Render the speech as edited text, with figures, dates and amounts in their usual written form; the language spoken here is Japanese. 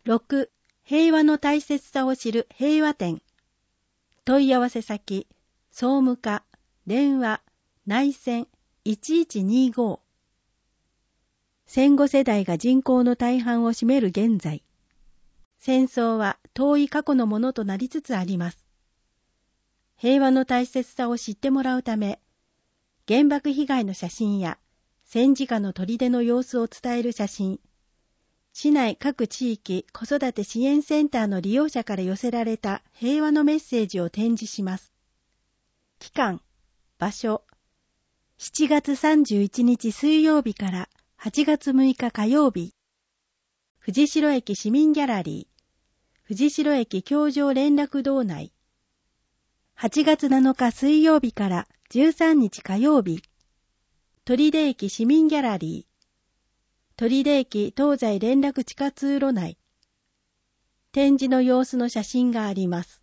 6、平和の大切さを知る平和展。問い合わせ先、総務課、電話、内線1125。戦後世代が人口の大半を占める現在、戦争は遠い過去のものとなりつつあります。平和の大切さを知ってもらうため、原爆被害の写真や戦時下の砦の様子を伝える写真、市内各地域子育て支援センターの利用者から寄せられた平和のメッセージを展示します。期間、場所、7月31日水曜日から8月6日火曜日、藤代駅市民ギャラリー、藤代駅教場連絡道内、8月7日水曜日から13日火曜日、取手駅市民ギャラリー、取手駅東西連絡地下通路内、展示の様子の写真があります。